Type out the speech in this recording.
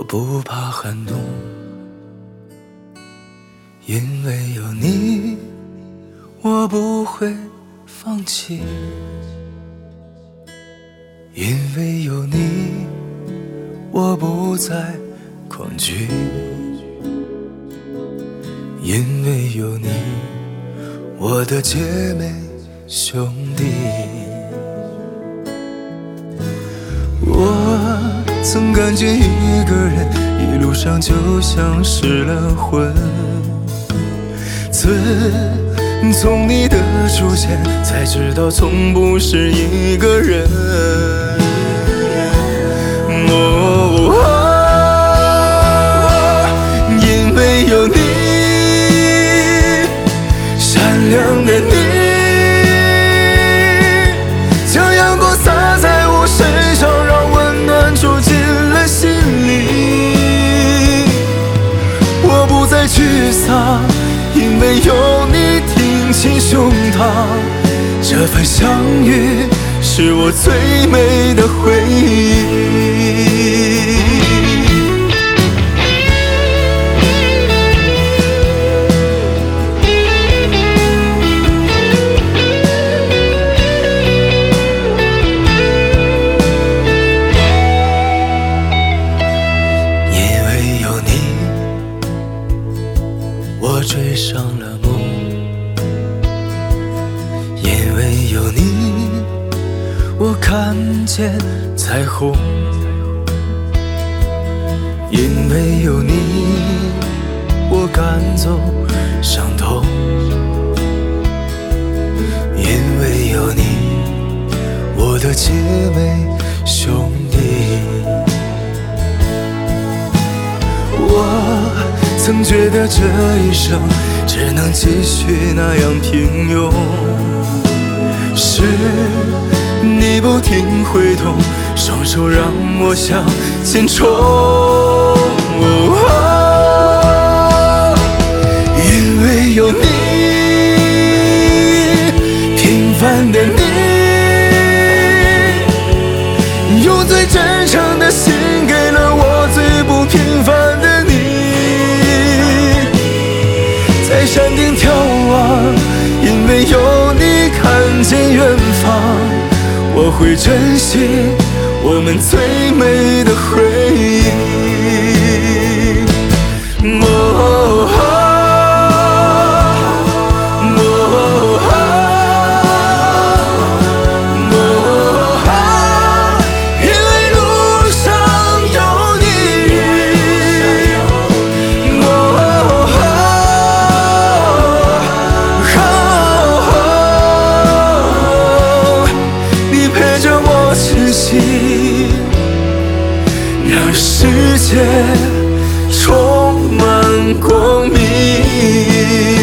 不怕寒冬，因为有你，我不会放弃。因为有你，我不再恐惧。因为有你，我的姐妹兄弟。我曾感觉一个人一路上就像失了魂，自从你的出现，才知道从不是一个人。因为有你，善良的你，将阳光洒在我身上，让温暖住进了心里。我不再沮丧，因为有你挺起胸膛。这份相遇是我最美的回忆。我追上了梦，因为有你，我看见彩虹。因为有你，我赶走伤痛。因为有你，我的姐妹兄弟。我曾觉得这一生只能继续那样平庸，是你不停挥动双手让我向前冲。因为有你，平凡的你，用最真诚的心给了我最不平凡的你。在山顶眺望，因为有你看见远方，我会珍惜我们最美的回忆。让世界充满光明。